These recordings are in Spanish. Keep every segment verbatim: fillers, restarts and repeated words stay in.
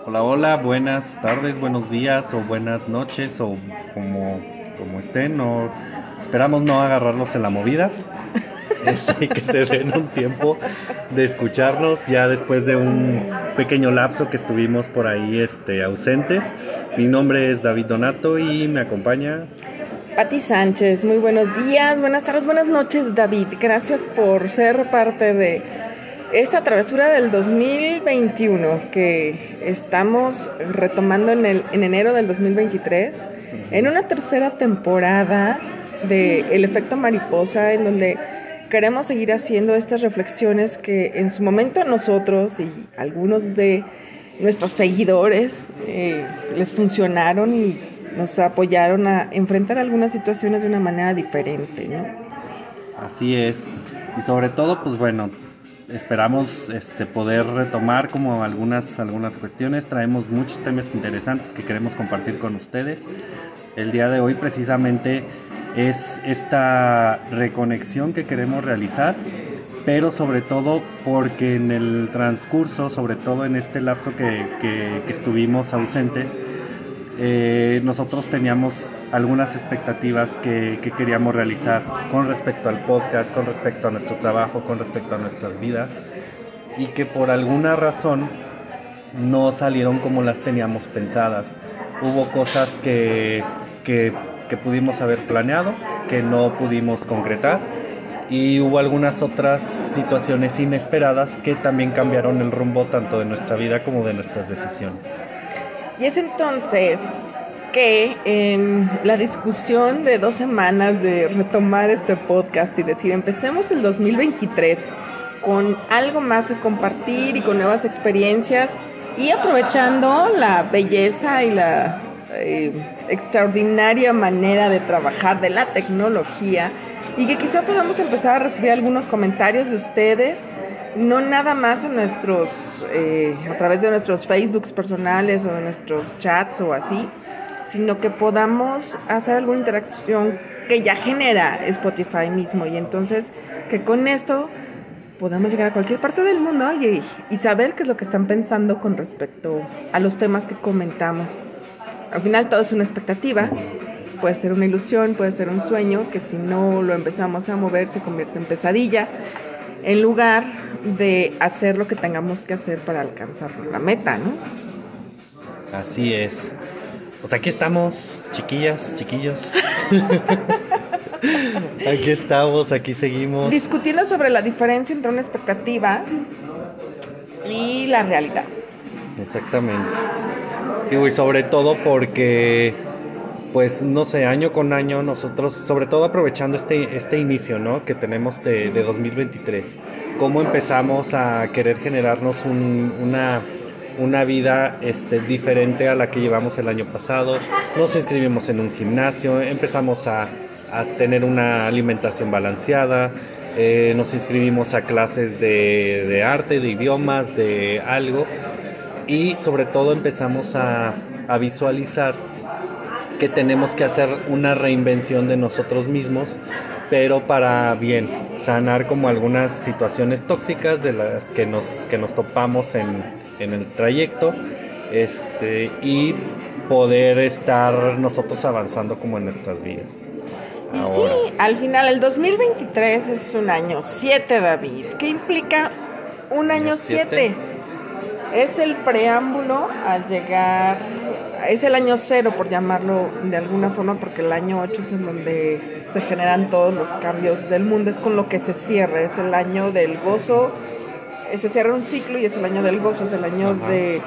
Hola, hola, buenas tardes, buenos días o buenas noches o como, como estén. No, esperamos no agarrarlos en la movida. Este, que se den un tiempo de escucharnos ya después de un pequeño lapso que estuvimos por ahí este, ausentes. Mi nombre es David Donato y me acompaña Pati Sánchez. Muy buenos días, buenas tardes, buenas noches, David. Gracias por ser parte de esta travesura del dos mil veintiuno que estamos retomando en, el, en enero del dos mil veintitrés, en una tercera temporada de El Efecto Mariposa, en donde queremos seguir haciendo estas reflexiones que en su momento a nosotros y algunos de nuestros seguidores eh, les funcionaron y nos apoyaron a enfrentar algunas situaciones de una manera diferente, ¿no? Así es. Y sobre todo, pues bueno, esperamos este, poder retomar como algunas, algunas cuestiones. Traemos muchos temas interesantes que queremos compartir con ustedes. El día de hoy precisamente es esta reconexión que queremos realizar, pero sobre todo porque en el transcurso, sobre todo en este lapso que, que, que estuvimos ausentes, eh, nosotros teníamos algunas expectativas que, que queríamos realizar con respecto al podcast, con respecto a nuestro trabajo, con respecto a nuestras vidas, y que por alguna razón no salieron como las teníamos pensadas. Hubo cosas que, que, que pudimos haber planeado, que no pudimos concretar, y hubo algunas otras situaciones inesperadas que también cambiaron el rumbo tanto de nuestra vida como de nuestras decisiones. Y es entonces que en la discusión de dos semanas de retomar este podcast y decir, empecemos el dos mil veintitrés con algo más que compartir y con nuevas experiencias y aprovechando la belleza y la eh, extraordinaria manera de trabajar de la tecnología, y que quizá podamos empezar a recibir algunos comentarios de ustedes, no nada más en nuestros, eh, a través de nuestros Facebooks personales o de nuestros chats o así, sino que podamos hacer alguna interacción que ya genera Spotify mismo, y entonces que con esto podamos llegar a cualquier parte del mundo y, y saber qué es lo que están pensando con respecto a los temas que comentamos. Al final todo es una expectativa. Puede ser una ilusión, puede ser un sueño, que si no lo empezamos a mover se convierte en pesadilla, en lugar de hacer lo que tengamos que hacer para alcanzar la meta, ¿no? Así es. Pues aquí estamos, chiquillas, chiquillos. Aquí estamos, aquí seguimos. Discutiendo sobre la diferencia entre una expectativa y la realidad. Exactamente. Y sobre todo porque, pues no sé, año con año nosotros, sobre todo aprovechando este, este inicio, ¿no?, que tenemos de, de dos mil veintitrés, cómo empezamos a querer generarnos un, una, una vida este, diferente a la que llevamos el año pasado. Nos inscribimos en un gimnasio, empezamos a, a tener una alimentación balanceada, eh, nos inscribimos a clases de, de arte, de idiomas, de algo, y sobre todo empezamos a, a visualizar que tenemos que hacer una reinvención de nosotros mismos, pero para bien, sanar como algunas situaciones tóxicas de las que nos, que nos topamos en, en el trayecto, este, y poder estar nosotros avanzando como en nuestras vidas. Y Ahora, sí, al final el dos mil veintitrés es un año siete, David. ¿Qué implica un año siete? Es el preámbulo a llegar, es el año cero, por llamarlo de alguna forma, porque el año ocho es en donde se generan todos los cambios del mundo, es con lo que se cierra, es el año del gozo, se cierra un ciclo y es el año del gozo, es el año de,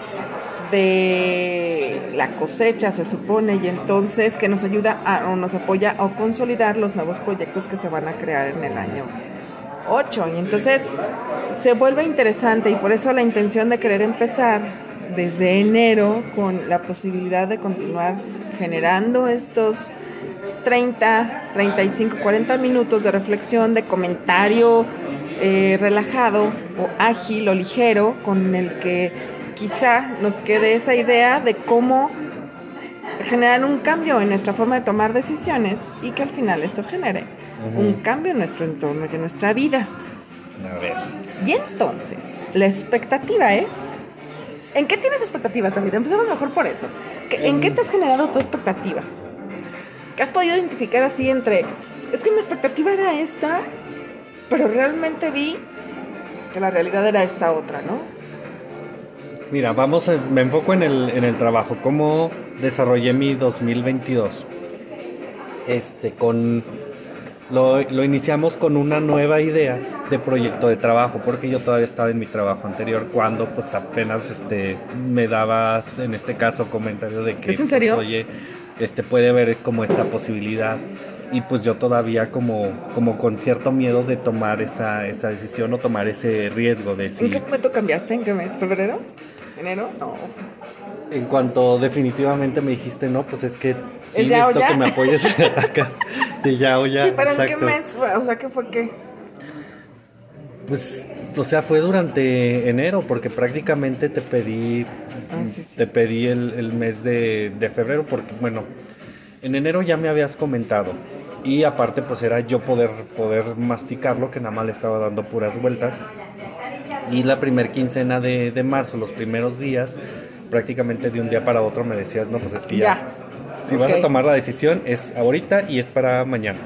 de la cosecha, se supone, y entonces que nos ayuda a, o nos apoya a consolidar los nuevos proyectos que se van a crear en el año ocho, y entonces se vuelve interesante, y por eso la intención de querer empezar desde enero con la posibilidad de continuar generando estos treinta, treinta y cinco, cuarenta minutos de reflexión, de comentario eh, relajado o ágil o ligero, con el que quizá nos quede esa idea de cómo generar un cambio en nuestra forma de tomar decisiones, y que al final eso genere uh-huh. un cambio en nuestro entorno y en nuestra vida. A ver. Y entonces, la expectativa es ¿En qué tienes expectativas, David? Empezamos mejor por eso. ¿En um, qué te has generado tus expectativas? ¿Qué has podido identificar así entre... Es que mi expectativa era esta, pero realmente vi que la realidad era esta otra, ¿no? Mira, vamos, a, me enfoco en el, en el trabajo. ¿Cómo desarrollé mi dos mil veintidós? Este, con... Lo, lo iniciamos con una nueva idea de proyecto de trabajo, porque yo todavía estaba en mi trabajo anterior cuando pues apenas este, me dabas, en este caso, comentario de que... ¿Es en serio? Pues, oye, este, puede haber como esta posibilidad. Y pues yo todavía como, como con cierto miedo de tomar esa, esa decisión o tomar ese riesgo de si... ¿En qué momento cambiaste? ¿En qué mes? ¿Febrero? ¿Enero? No. En cuanto definitivamente me dijiste, no, pues es que sí ¿Es ya necesito o ya? que me apoyes acá. De ya o ya. Sí, pero exacto. ¿en qué mes? O sea, ¿qué fue qué? Pues, o sea, fue durante enero, porque prácticamente te pedí, Ah, sí, sí. te pedí el, el mes de, de febrero, porque bueno, en enero ya me habías comentado. Y aparte pues era yo poder, poder masticarlo, que nada más le estaba dando puras vueltas. Y la primer quincena de, de marzo, los primeros días, prácticamente de un día para otro me decías, no, pues es que ya, Ya. si Ok. vas a tomar la decisión es ahorita y es para mañana.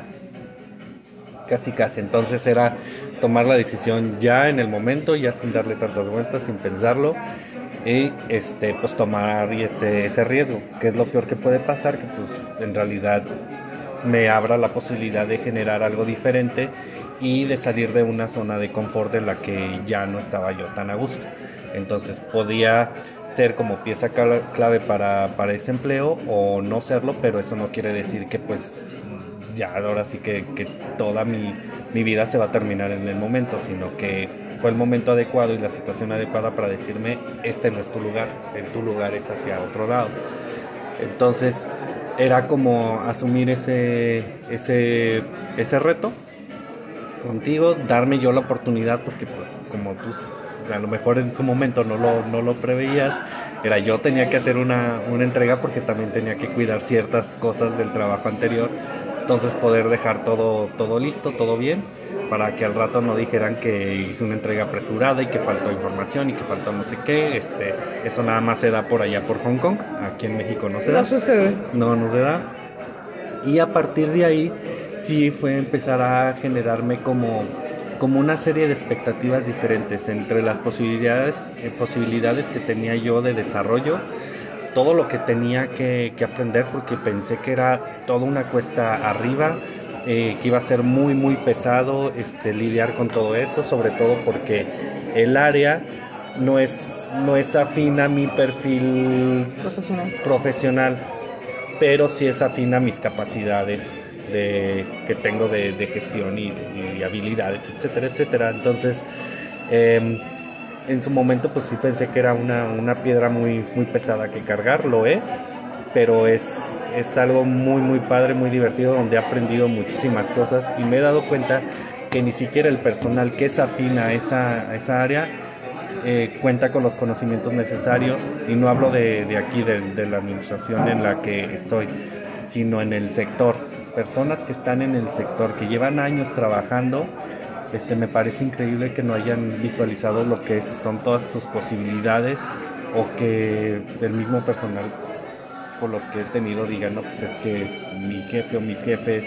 Casi, casi. Entonces era tomar la decisión ya en el momento, ya sin darle tantas vueltas, sin pensarlo. Y este, pues tomar ese, ese riesgo, que es lo peor que puede pasar, que pues en realidad me abra la posibilidad de generar algo diferente y de salir de una zona de confort en la que ya no estaba yo tan a gusto. Entonces podía ser como pieza clave para, para ese empleo o no serlo, pero eso no quiere decir que pues ya ahora sí que, que toda mi, mi vida se va a terminar en el momento, sino que fue el momento adecuado y la situación adecuada para decirme, este no es tu lugar, en tu lugar es hacia otro lado. Entonces era como asumir ese, ese, ese reto contigo, darme yo la oportunidad, porque pues como tú a lo mejor en su momento no lo, no lo preveías, era yo tenía que hacer una, una entrega porque también tenía que cuidar ciertas cosas del trabajo anterior, entonces poder dejar todo, todo listo, todo bien, para que al rato no dijeran que hice una entrega apresurada y que faltó información y que faltó no sé qué. Este, eso nada más se da por allá por Hong Kong, aquí en México no se da. No sucede. No, no se da. Y a partir de ahí sí fue empezar a generarme como, como una serie de expectativas diferentes entre las posibilidades, eh, posibilidades que tenía yo de desarrollo, todo lo que tenía que, que aprender, porque pensé que era toda una cuesta arriba, eh, que iba a ser muy muy pesado este, lidiar con todo eso, sobre todo porque el área no es, no es afín a mi perfil Profesional. profesional, pero sí es afín a mis capacidades de, que tengo de, de gestión y, y habilidades, etcétera, etcétera. Entonces, eh, en su momento pues sí pensé que era una, una piedra muy, muy pesada que cargar, lo es, pero es, es algo muy muy padre, muy divertido, donde he aprendido muchísimas cosas y me he dado cuenta que ni siquiera el personal que es afín a esa, a esa área eh, cuenta con los conocimientos necesarios, y no hablo de, de aquí, de, de la administración en la que estoy, sino en el sector, personas que están en el sector, que llevan años trabajando. Este, me parece increíble que no hayan visualizado lo que son todas sus posibilidades, o que el mismo personal por los que he tenido digan, no, pues es que mi jefe o mis jefes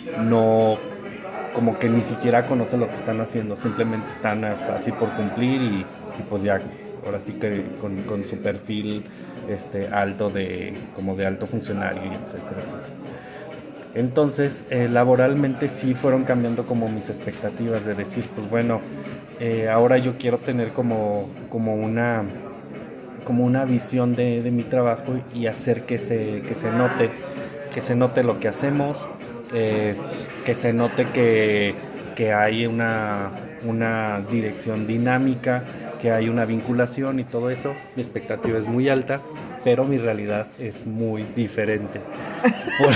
no, como que ni siquiera conocen lo que están haciendo, simplemente están así por cumplir y, y pues ya, ahora sí que con, con su perfil este, alto de, como de alto funcionario, etcétera, etcétera. Entonces, eh, laboralmente sí fueron cambiando como mis expectativas de decir, pues bueno, eh, ahora yo quiero tener como, como una como una visión de, de mi trabajo y hacer que se, que se note, que se note lo que hacemos, eh, que se note que, que hay una, una dirección dinámica, que hay una vinculación y todo eso. Mi expectativa es muy alta, pero mi realidad es muy diferente. Por...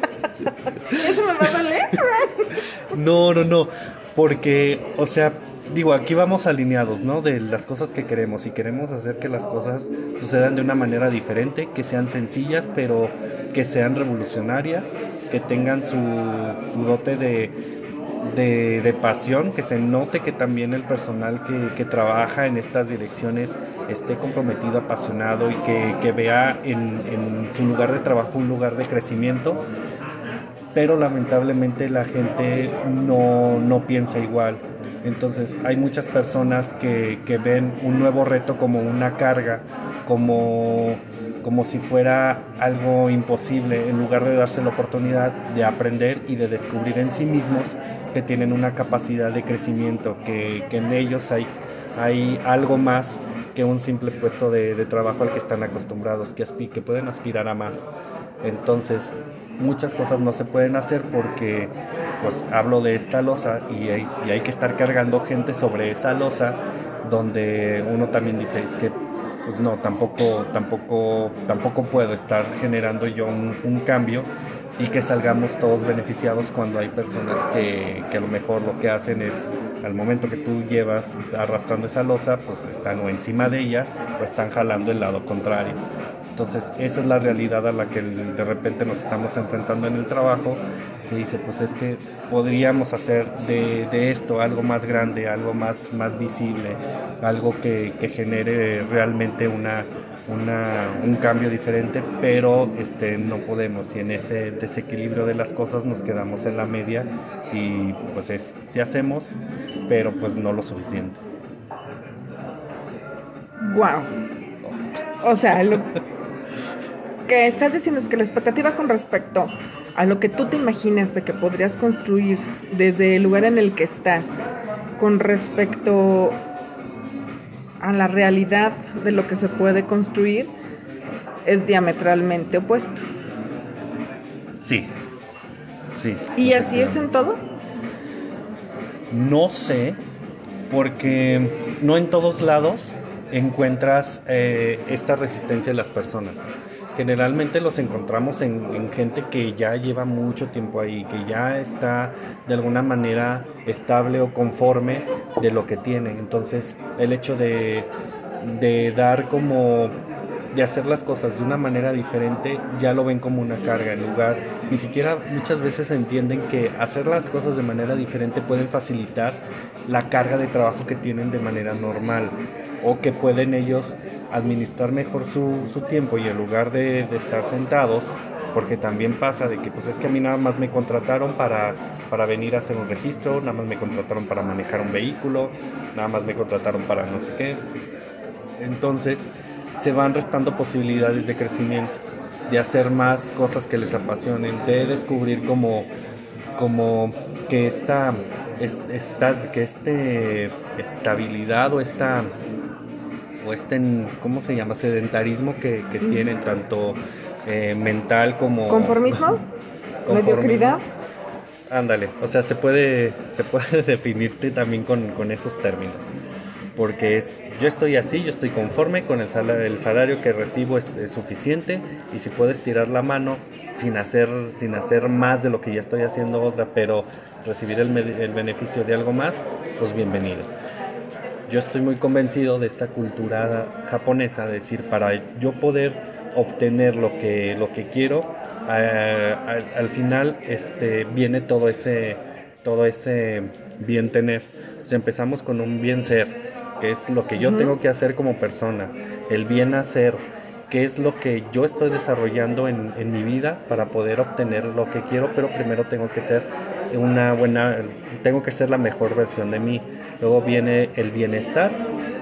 ¿Eso me va a doler? No, no, no, porque, o sea, digo, aquí vamos alineados, ¿no? De las cosas que queremos, y queremos hacer que las cosas sucedan de una manera diferente, que sean sencillas, pero que sean revolucionarias, que tengan su, su dote de, de, de pasión, que se note que también el personal que, que trabaja en estas direcciones esté comprometido, apasionado y que, que vea en, en su lugar de trabajo un lugar de crecimiento, pero lamentablemente la gente no, no piensa igual. Entonces hay muchas personas que, que ven un nuevo reto como una carga, como, como si fuera algo imposible, en lugar de darse la oportunidad de aprender y de descubrir en sí mismos que tienen una capacidad de crecimiento, que, que en ellos hay, hay algo más que un simple puesto de, de trabajo al que están acostumbrados, que, aspi- que pueden aspirar a más. Entonces, muchas cosas no se pueden hacer porque, pues, hablo de esta losa y hay, y hay que estar cargando gente sobre esa losa, donde uno también dice, es que, pues no, tampoco, tampoco, tampoco puedo estar generando yo un, un cambio y que salgamos todos beneficiados cuando hay personas que, que a lo mejor lo que hacen es, al momento que tú llevas arrastrando esa losa, pues están o encima de ella o están jalando el lado contrario. Entonces esa es la realidad a la que de repente nos estamos enfrentando en el trabajo, que dice, pues es que podríamos hacer de, de esto algo más grande, algo más, más visible, algo que, que genere realmente una, una, un cambio diferente, pero este, no podemos, y en ese desequilibrio de las cosas nos quedamos en la media y pues es, sí hacemos, pero pues no lo suficiente. Wow. O sea, lo que estás diciendo es que la expectativa con respecto a lo que tú te imaginas de que podrías construir desde el lugar en el que estás, con respecto a la realidad de lo que se puede construir, es diametralmente opuesto. Sí, sí. ¿Y así es en todo? No sé, porque no en todos lados encuentras eh, esta resistencia de las personas. Generalmente los encontramos en, en gente que ya lleva mucho tiempo ahí, que ya está de alguna manera estable o conforme de lo que tiene. Entonces el hecho de, de dar como, de hacer las cosas de una manera diferente, ya lo ven como una carga. En lugar, ni siquiera muchas veces entienden que hacer las cosas de manera diferente pueden facilitar la carga de trabajo que tienen de manera normal, o que pueden ellos administrar mejor su, su tiempo, y en lugar de, de estar sentados, porque también pasa de que pues es que a mí nada más me contrataron para, para venir a hacer un registro, nada más me contrataron para manejar un vehículo, nada más me contrataron para no sé qué. Entonces se van restando posibilidades de crecimiento, de hacer más cosas que les apasionen, de descubrir como, como que esta, esta, que este estabilidad o esta o este, ¿cómo se llama? Sedentarismo que, que uh-huh. tienen tanto eh, mental como conformismo, mediocridad. Ándale, o sea, se puede, se puede definirte también con, con esos términos, porque es, yo estoy así, yo estoy conforme con el salario, el salario que recibo es, es suficiente, y si puedes tirar la mano sin hacer, sin hacer más de lo que ya estoy haciendo otra, pero recibir el, el beneficio de algo más, pues bienvenido. Yo estoy muy convencido de esta cultura japonesa, de decir, para yo poder obtener lo que, lo que quiero, eh, al, al final este, viene todo ese, todo ese bien tener. O sea, empezamos con un bien ser, que es lo que yo uh-huh. tengo que hacer como persona, el bien hacer, que es lo que yo estoy desarrollando en, en mi vida para poder obtener lo que quiero, pero primero tengo que ser una buena, tengo que ser la mejor versión de mí. Luego viene el bienestar,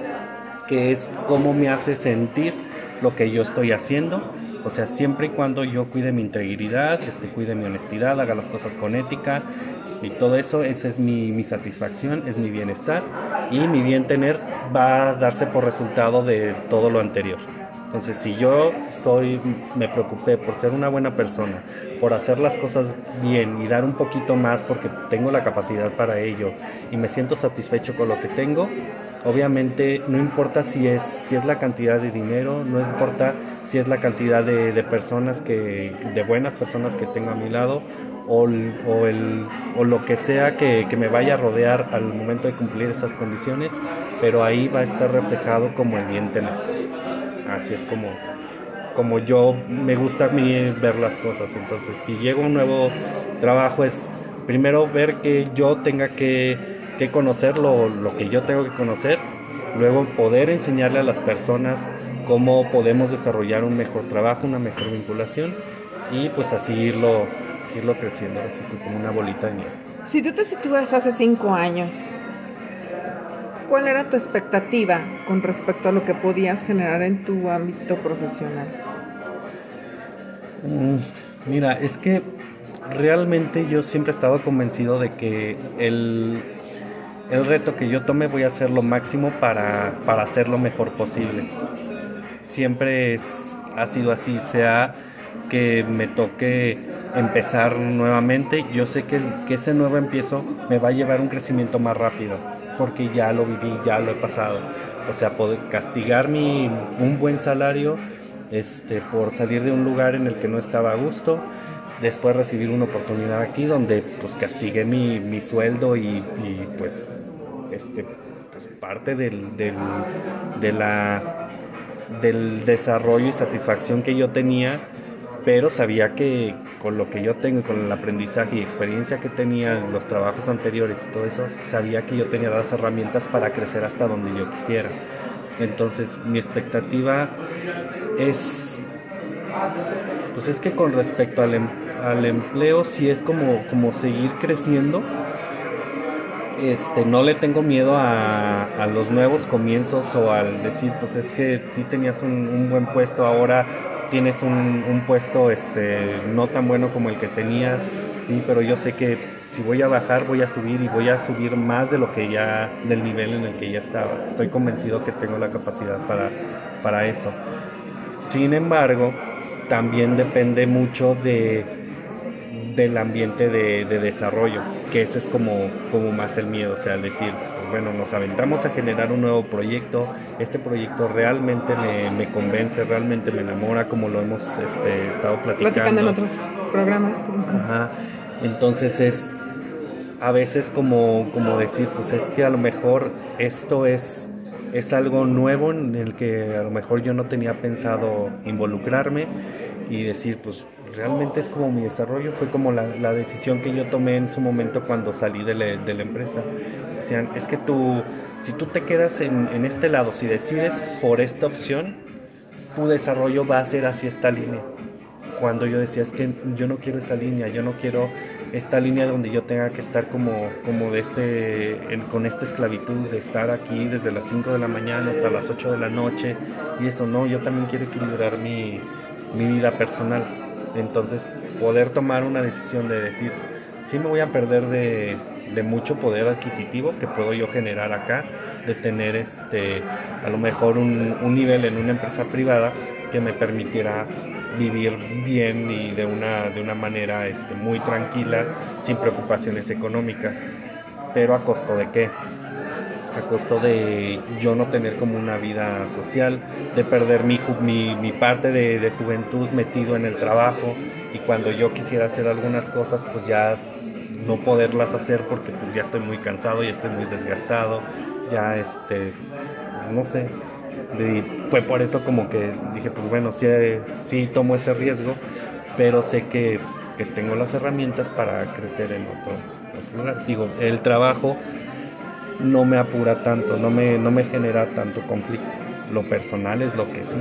que es cómo me hace sentir lo que yo estoy haciendo. O sea, siempre y cuando yo cuide mi integridad, este, cuide mi honestidad, haga las cosas con ética y todo eso, esa es mi, mi satisfacción, es mi bienestar, y mi bien tener va a darse por resultado de todo lo anterior. Entonces, si yo soy, me preocupé por ser una buena persona, por hacer las cosas bien y dar un poquito más porque tengo la capacidad para ello y me siento satisfecho con lo que tengo, obviamente no importa si es, si es la cantidad de dinero, no importa si es la cantidad de, de personas, que, de buenas personas que tengo a mi lado, o, o, el, o lo que sea que, que me vaya a rodear al momento de cumplir estas condiciones, pero ahí va a estar reflejado como el bien tener. Así es como, como yo me gusta a mí ver las cosas. Entonces, si llego a un nuevo trabajo, es primero ver que yo tenga que, que conocer lo, lo que yo tengo que conocer, luego poder enseñarle a las personas cómo podemos desarrollar un mejor trabajo, una mejor vinculación y pues así irlo, irlo creciendo, así como una bolita de nieve. Si tú te sitúas hace cinco años, ¿cuál era tu expectativa con respecto a lo que podías generar en tu ámbito profesional? Mm, mira, es que realmente yo siempre he estado convencido de que el, el reto que yo tome voy a hacer lo máximo para, para hacer lo mejor posible. Siempre es, ha sido así, sea que me toque empezar nuevamente, yo sé que, que ese nuevo empiezo me va a llevar un crecimiento más rápido, porque ya lo viví, ya lo he pasado. O sea, poder castigar mi, un buen salario este, por salir de un lugar en el que no estaba a gusto, después recibir una oportunidad aquí donde pues castigué mi, mi sueldo y, y pues, este, pues parte del, del, de la, del desarrollo y satisfacción que yo tenía, pero sabía que con lo que yo tengo, con el aprendizaje y experiencia que tenía en los trabajos anteriores y todo eso, sabía que yo tenía las herramientas para crecer hasta donde yo quisiera. Entonces mi expectativa es, pues es que con respecto al, em, al empleo, sí es como, como seguir creciendo. Este, no le tengo miedo a, a los nuevos comienzos o al decir, pues es que sí tenías un, un buen puesto, ahora tienes un, un puesto este, no tan bueno como el que tenías, sí, pero yo sé que si voy a bajar voy a subir y voy a subir más de lo que ya, del nivel en el que ya estaba. Estoy convencido que tengo la capacidad para, para eso. Sin embargo, también depende mucho de del ambiente de, de desarrollo, que ese es como, como más el miedo, o sea, al decir, pues bueno, nos aventamos a generar un nuevo proyecto, este proyecto realmente me, me convence, realmente me enamora, como lo hemos este, estado platicando. Platicando en otros programas. Ajá. Entonces es a veces como, como decir, pues es que a lo mejor esto es, es algo nuevo en el que a lo mejor yo no tenía pensado involucrarme y decir, pues realmente es como mi desarrollo, fue como la, la decisión que yo tomé en su momento cuando salí de la, de la empresa. Decían, es que tú, si tú te quedas en, en este lado, si decides por esta opción, tu desarrollo va a ser hacia esta línea. Cuando yo decía, es que yo no quiero esa línea, yo no quiero esta línea donde yo tenga que estar como, como de este, en, con esta esclavitud de estar aquí desde las cinco de la mañana hasta las ocho de la noche, y eso no, yo también quiero equilibrar mi, mi vida personal. Entonces poder tomar una decisión de decir, sí me voy a perder de, de mucho poder adquisitivo que puedo yo generar acá, de tener este, a lo mejor un, un nivel en una empresa privada que me permitiera vivir bien y de una, de una manera este, muy tranquila, sin preocupaciones económicas. Pero ¿a costo de qué? A costo de yo no tener como una vida social, de perder mi, mi, mi parte de, de juventud metido en el trabajo, y cuando yo quisiera hacer algunas cosas pues ya no poderlas hacer porque pues ya estoy muy cansado, ya estoy muy desgastado, ya este, no sé. Y fue por eso como que dije, pues bueno, sí, sí tomo ese riesgo, pero sé que, que tengo las herramientas para crecer en otro, otro lugar. Digo, el trabajo no me apura tanto, no me, no me genera tanto conflicto. Lo personal es lo que sí.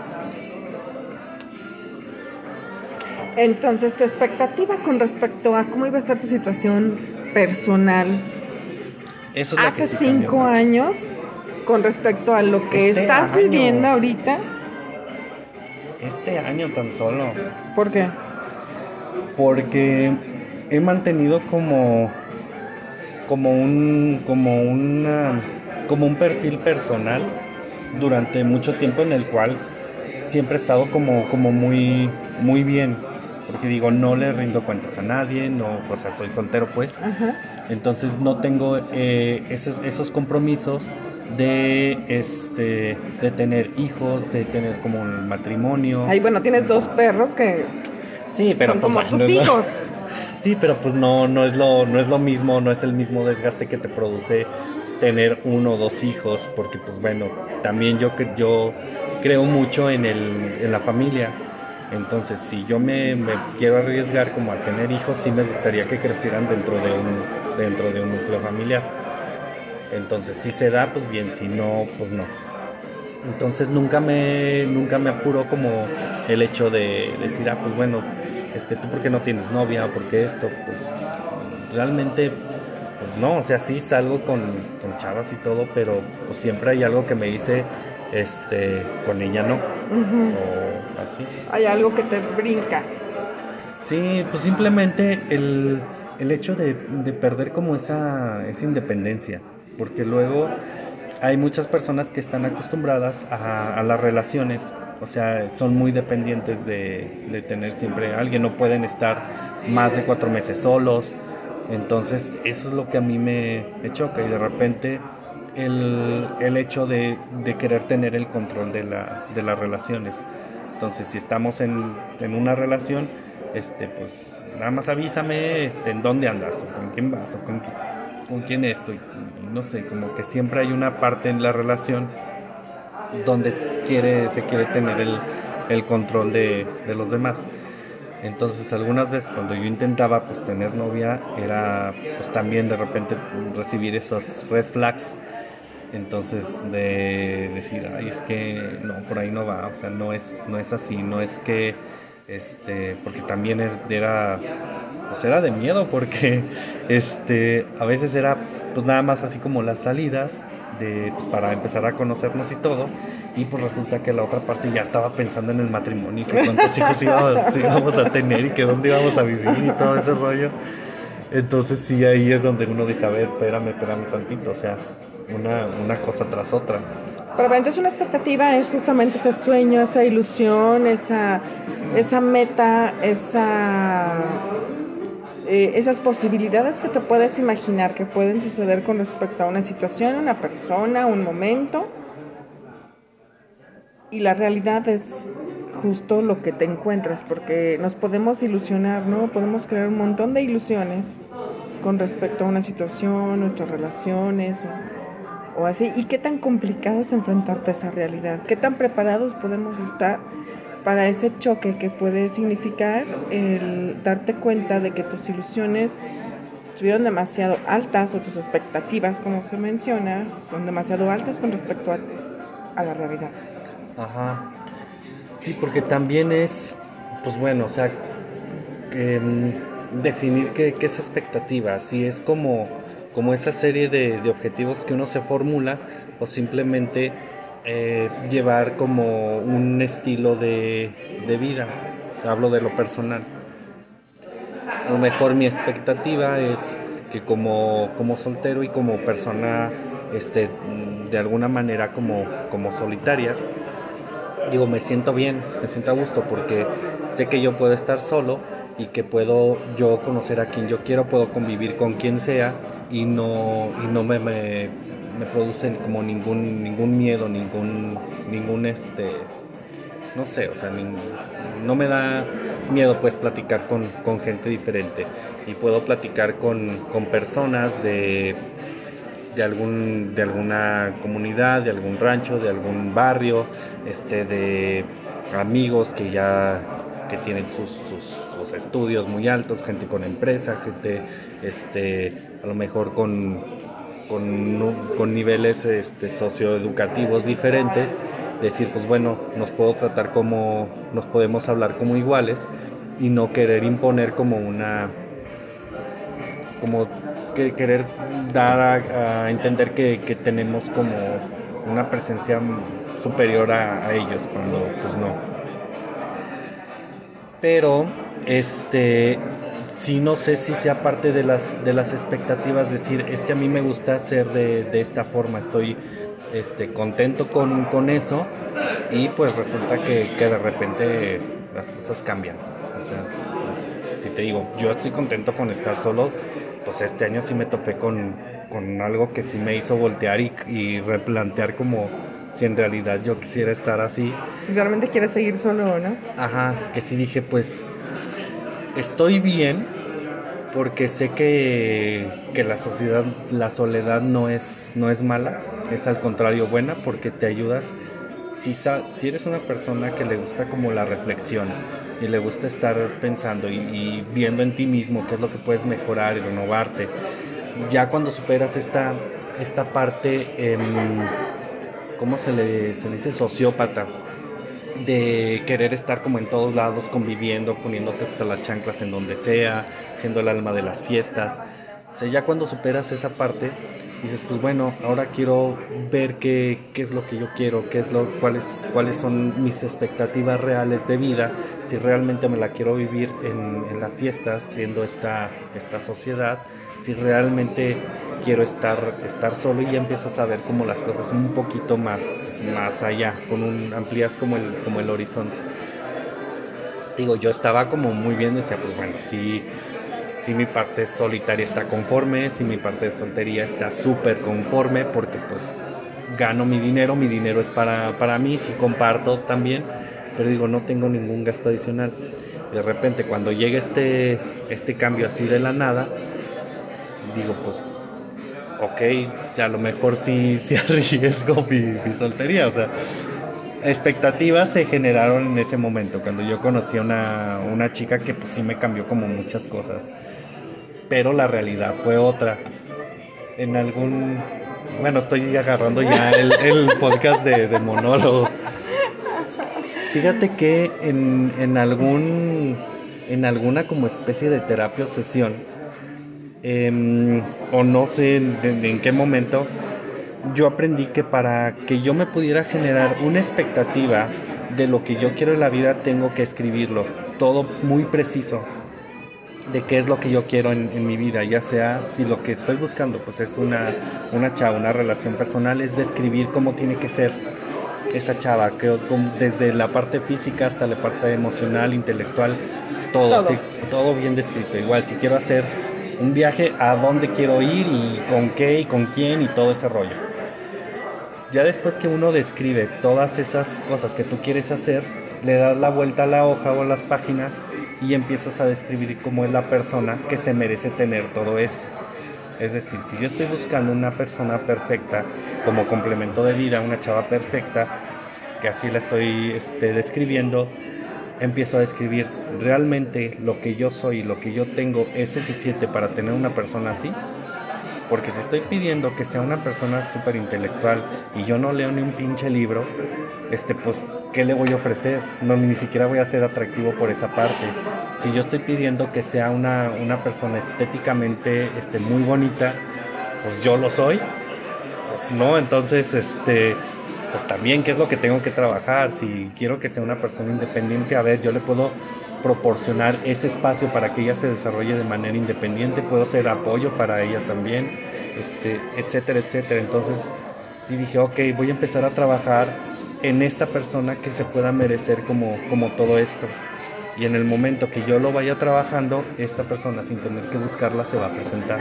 Entonces, tu expectativa con respecto a cómo iba a estar tu situación personal Eso es hace lo que sí cinco cambió. años con respecto a lo que Este estás año. viviendo ahorita. Este año tan solo. ¿Por qué? Porque he mantenido como como un como una como un perfil personal durante mucho tiempo en el cual siempre he estado como como muy muy bien, porque digo, no le rindo cuentas a nadie, no, o sea, soy soltero pues. Ajá. Entonces no tengo eh, esos, esos compromisos de este de tener hijos, de tener como un matrimonio. Ay, bueno, tienes dos perros que Sí, pero son pues, como bueno, tus no- hijos. Sí, pero pues no, no es lo, no es lo mismo, no es el mismo desgaste que te produce tener uno o dos hijos, porque pues bueno, también yo, yo creo mucho en el, en la familia. Entonces, si yo me, me quiero arriesgar como a tener hijos, sí me gustaría que crecieran dentro de un, dentro de un núcleo familiar. Entonces, si se da, pues bien, si no, pues no. Entonces nunca me, nunca me apuró como el hecho de decir, ah, pues bueno, este, tú por qué no tienes novia o por qué esto, pues realmente, pues no, o sea, sí salgo con, con chavas y todo, pero pues siempre hay algo que me dice, este, con ella no, Uh-huh. o así. Hay algo que te brinca. Sí, pues simplemente el, el hecho de, de perder como esa, esa independencia, porque luego hay muchas personas que están acostumbradas a, a las relaciones, o sea, son muy dependientes de, de tener siempre a alguien, no pueden estar más de cuatro meses solos, entonces eso es lo que a mí me, me choca y de repente el, el hecho de, de querer tener el control de, la, de las relaciones. Entonces, si estamos en, en una relación, este, pues nada más avísame este, en dónde andas, o con quién vas, o con, qui- con quién estoy. Y no sé, como que siempre hay una parte en la relación donde se quiere, se quiere tener el, el control de, de los demás. Entonces, algunas veces cuando yo intentaba pues tener novia, era pues también de repente recibir esos red flags. Entonces, de decir, ay, es que no, por ahí no va, o sea, no es, no es así, no es que, este, porque también era, pues era de miedo, porque, este, a veces era, pues nada más así como las salidas, de, pues para empezar a conocernos y todo, y pues resulta que la otra parte ya estaba pensando en el matrimonio, y que cuántos hijos íbamos, íbamos a tener, y que dónde íbamos a vivir, y todo ese rollo. Entonces sí, ahí es donde uno dice, a ver, espérame, espérame tantito, o sea, una, una cosa tras otra. Pero entonces una expectativa es justamente ese sueño, esa ilusión, esa, esa meta, esa, eh, esas posibilidades que te puedes imaginar que pueden suceder con respecto a una situación, una persona, un momento. Y la realidad es justo lo que te encuentras, porque nos podemos ilusionar, ¿no? Podemos crear un montón de ilusiones con respecto a una situación, nuestras relaciones o, o así. ¿Y qué tan complicado es enfrentarte a esa realidad? ¿Qué tan preparados podemos estar para ese choque que puede significar el darte cuenta de que tus ilusiones estuvieron demasiado altas o tus expectativas, como se menciona, son demasiado altas con respecto a, a la realidad? Ajá. Sí, porque también es, pues bueno, o sea, em, definir qué, qué es expectativa, si es como, como esa serie de, de objetivos que uno se formula o simplemente eh, llevar como un estilo de, de vida, hablo de lo personal. A lo mejor mi expectativa es que como, como soltero y como persona este, de alguna manera como, como solitaria, digo, me siento bien, me siento a gusto porque sé que yo puedo estar solo y que puedo yo conocer a quien yo quiero, puedo convivir con quien sea y no, y no me, me, me produce como ningún, ningún miedo, ningún, ningún este, no sé, o sea, nin- no me da miedo pues platicar con, con gente diferente y puedo platicar con, con personas de de algún de alguna comunidad, de algún rancho, de algún barrio, este de amigos que ya que tienen sus, sus, sus estudios muy altos, gente con empresa, gente este a lo mejor con con, con niveles este, socioeducativos diferentes, decir pues bueno, nos puedo tratar como, nos podemos hablar como iguales y no querer imponer como una como que querer dar a, a entender que, que tenemos como una presencia superior a, a ellos cuando pues no. Pero este sí, no sé si sea parte de las de las expectativas, decir es que a mí me gusta ser de, de esta forma, estoy este contento con, con eso y pues resulta que, que de repente las cosas cambian. O sea, pues, si te digo, yo estoy contento con estar solo, pues este año sí me topé con, con algo que sí me hizo voltear y, y replantear como si en realidad yo quisiera estar así. Si realmente quieres seguir solo, ¿no? Ajá, que sí dije, pues estoy bien porque sé que, que la sociedad, la soledad no es, no es mala, es al contrario buena porque te ayudas si, si eres una persona que le gusta como la reflexión y le gusta estar pensando y, y viendo en ti mismo qué es lo que puedes mejorar y renovarte, ya cuando superas esta, esta parte, eh, ¿cómo se le, se le dice? Sociópata, de querer estar como en todos lados, conviviendo, poniéndote hasta las chanclas en donde sea, siendo el alma de las fiestas. O sea, ya cuando superas esa parte, dices, pues bueno, ahora quiero ver qué, qué es lo que yo quiero, qué es lo, cuáles, cuáles son mis expectativas reales de vida, si realmente me la quiero vivir en, en las fiestas, siendo esta, esta sociedad, si realmente quiero estar, estar solo, y ya empiezas a ver como las cosas un poquito más, más allá, con un, amplías como el, como el horizonte. Digo, yo estaba como muy bien, decía, pues bueno, sí, si mi parte solitaria está conforme, si mi parte de soltería está súper conforme, porque pues gano mi dinero, mi dinero es para, para mí, sí comparto también, pero digo, no tengo ningún gasto adicional. De repente cuando llega este, este cambio así de la nada, digo, pues ok, o sea, a lo mejor sí, sí arriesgo mi, mi soltería, o sea, expectativas se generaron en ese momento, cuando yo conocí a una, una chica que pues sí me cambió como muchas cosas, pero la realidad fue otra. En algún... Bueno, estoy agarrando ya el, el podcast de, de monólogo. Fíjate que en, en algún... En alguna como especie de terapia o sesión, eh, o no sé en, en, en qué momento, yo aprendí que para que yo me pudiera generar una expectativa de lo que yo quiero en la vida, tengo que escribirlo, todo muy preciso, de qué es lo que yo quiero en, en mi vida, ya sea si lo que estoy buscando pues es una, una chava, una relación personal, es describir cómo tiene que ser esa chava, que, desde la parte física hasta la parte emocional, intelectual, todo, todo. Así, todo bien descrito. Igual si quiero hacer un viaje, a dónde quiero ir y con qué y con quién y todo ese rollo. Ya después que uno describe todas esas cosas que tú quieres hacer, le das la vuelta a la hoja o a las páginas y empiezas a describir cómo es la persona que se merece tener todo esto. Es decir, si yo estoy buscando una persona perfecta como complemento de vida, una chava perfecta, que así la estoy este, describiendo, empiezo a describir realmente lo que yo soy, lo que yo tengo es suficiente para tener una persona así. Porque si estoy pidiendo que sea una persona súper intelectual y yo no leo ni un pinche libro, este, pues, ¿qué le voy a ofrecer? No, ni siquiera voy a ser atractivo por esa parte. Si yo estoy pidiendo que sea una, una persona estéticamente este, muy bonita, pues yo lo soy. Pues no, entonces, este, pues también, ¿qué es lo que tengo que trabajar? Si quiero que sea una persona independiente, a ver, yo le puedo proporcionar ese espacio para que ella se desarrolle de manera independiente, puedo ser apoyo para ella también, este, etcétera, etcétera. Entonces sí dije, ok, voy a empezar a trabajar en esta persona que se pueda merecer como, como todo esto, y en el momento que yo lo vaya trabajando, esta persona sin tener que buscarla se va a presentar.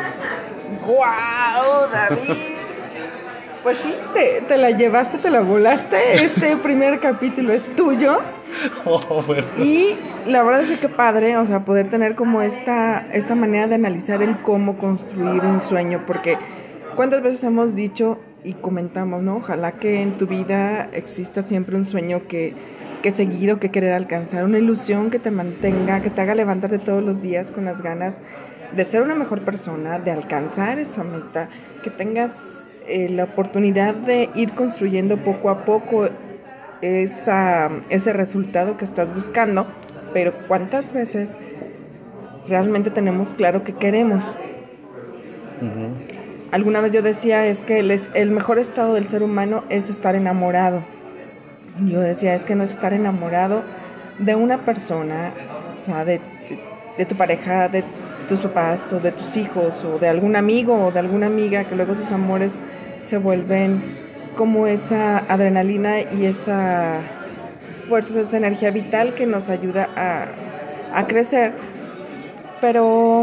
¡Guau, David! Pues sí, te, te la llevaste, te la volaste. Este primer capítulo es tuyo. Oh, bueno. Y la verdad es que qué padre, o sea, poder tener como esta, esta manera de analizar el cómo construir un sueño, porque cuántas veces hemos dicho y comentamos, ¿no? Ojalá que en tu vida exista siempre un sueño que, que seguir o que querer alcanzar, una ilusión que te mantenga, que te haga levantarte todos los días con las ganas de ser una mejor persona, de alcanzar esa meta, que tengas eh, la oportunidad de ir construyendo poco a poco esa, ese resultado que estás buscando. Pero ¿cuántas veces realmente tenemos claro que queremos? Uh-huh. Alguna vez yo decía, es que el, el mejor estado del ser humano es estar enamorado. Yo decía, es que no es estar enamorado de una persona, o sea, de, de, de tu pareja, de tus papás o de tus hijos o de algún amigo o de alguna amiga, que luego sus amores se vuelven como esa adrenalina y esa fuerza, esa energía vital que nos ayuda a, a crecer. Pero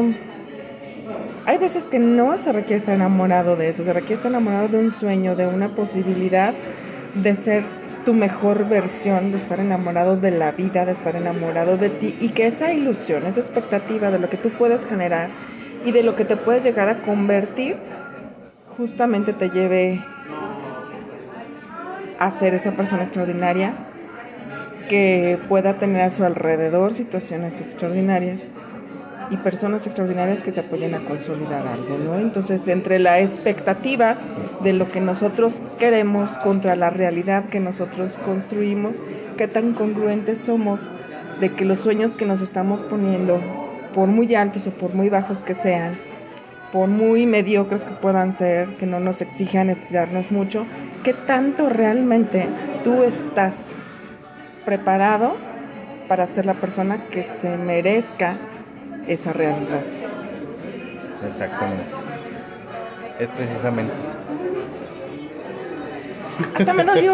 hay veces que no se requiere estar enamorado de eso, se requiere estar enamorado de un sueño, de una posibilidad de ser tu mejor versión, de estar enamorado de la vida, de estar enamorado de ti, y que esa ilusión, esa expectativa de lo que tú puedes generar y de lo que te puedes llegar a convertir, justamente te lleve a ser esa persona extraordinaria que pueda tener a su alrededor situaciones extraordinarias y personas extraordinarias que te apoyen a consolidar algo, ¿no? Entonces, entre la expectativa de lo que nosotros queremos contra la realidad que nosotros construimos, qué tan congruentes somos de que los sueños que nos estamos poniendo, por muy altos o por muy bajos que sean, por muy mediocres que puedan ser, que no nos exijan estirarnos mucho, qué tanto realmente tú estás preparado para ser la persona que se merezca esa realidad. Exactamente. Es precisamente eso. Hasta me dolió.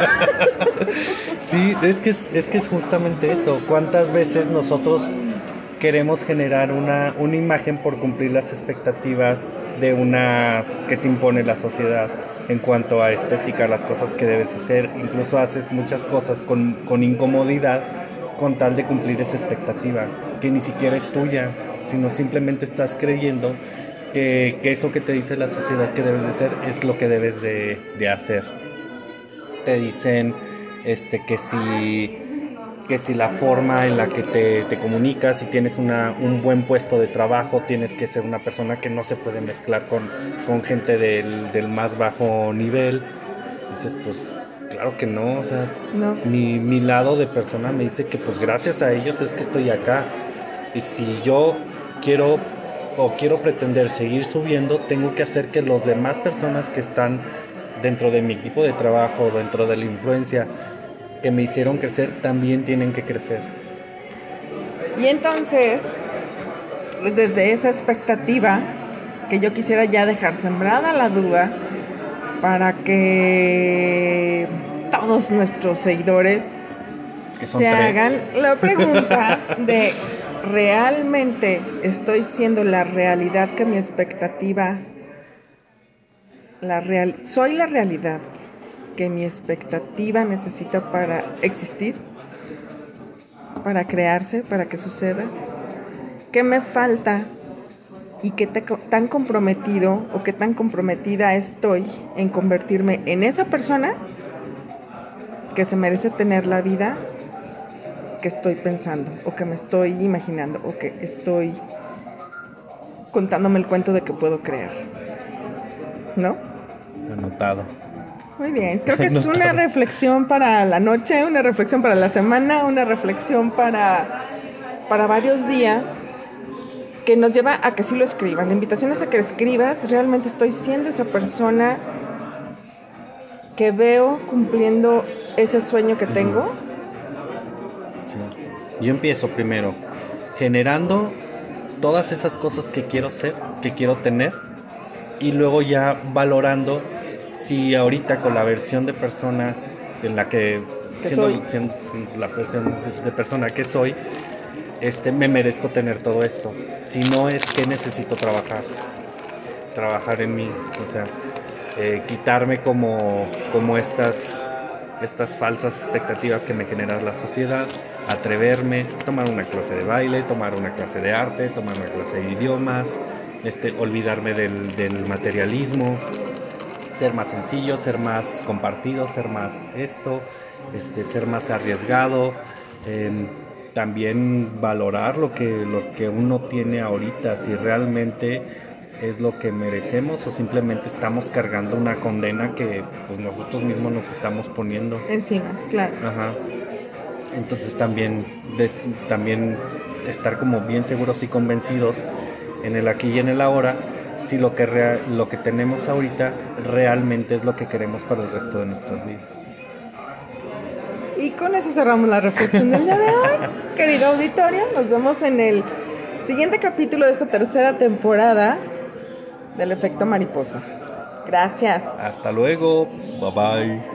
Sí, es que es, es que es justamente eso. ¿Cuántas veces nosotros queremos generar una, una imagen por cumplir las expectativas de una que te impone la sociedad en cuanto a estética, las cosas que debes hacer? Incluso haces muchas cosas con, con incomodidad con tal de cumplir esa expectativa que ni siquiera es tuya, sino simplemente estás creyendo que, que eso que te dice la sociedad que debes de hacer es lo que debes de, de hacer. Te dicen este, que si que si la forma en la que te, te comunicas, si tienes una, un buen puesto de trabajo, tienes que ser una persona que no se puede mezclar con, con gente del, del más bajo nivel. Dices, pues claro que no, o sea, no. mi, mi lado de persona me dice que pues gracias a ellos es que estoy acá. Y si yo quiero o quiero pretender seguir subiendo, tengo que hacer que las demás personas que están dentro de mi equipo de trabajo, dentro de la influencia que me hicieron crecer, también tienen que crecer. Y entonces, pues desde esa expectativa, que yo quisiera ya dejar sembrada la duda, para que todos nuestros seguidores se tres. hagan la pregunta de, ¿realmente estoy siendo la realidad que mi expectativa, la real, soy la realidad que mi expectativa necesita para existir, para crearse, para que suceda? ¿Qué me falta y qué te, tan comprometido o qué tan comprometida estoy en convertirme en esa persona que se merece tener la vida que estoy pensando o que me estoy imaginando o que estoy contándome el cuento de que puedo crear? ¿No? Anotado. Muy bien, creo que es una reflexión para la noche, una reflexión para la semana, una reflexión para, para varios días, que nos lleva a que sí lo escriban. La invitación es a que escribas, realmente estoy siendo esa persona que veo cumpliendo ese sueño que tengo. Sí. Yo empiezo primero generando todas esas cosas que quiero ser, que quiero tener, y luego ya valorando si ahorita con la versión de persona en la que, que siendo, soy. siendo, siendo la versión de, de persona que soy, este, me merezco tener todo esto. Si no, es que necesito trabajar, trabajar en mí, o sea, eh, quitarme como, como estas, estas falsas expectativas que me genera la sociedad, atreverme, tomar una clase de baile, tomar una clase de arte, tomar una clase de idiomas, este, olvidarme del, del materialismo, ser más sencillo, ser más compartido, ser más esto, este, ser más arriesgado, eh, también valorar lo que, lo que uno tiene ahorita, si realmente es lo que merecemos o simplemente estamos cargando una condena que pues, nosotros mismos nos estamos poniendo encima, claro. Ajá. Entonces también, de, también estar como bien seguros y convencidos en el aquí y en el ahora, si lo que, rea- lo que tenemos ahorita realmente es lo que queremos para el resto de nuestras vidas. Y con eso cerramos la reflexión del día de hoy, querido auditorio. Nos vemos en el siguiente capítulo de esta tercera temporada del Efecto Mariposa. Gracias. Hasta luego. Bye bye.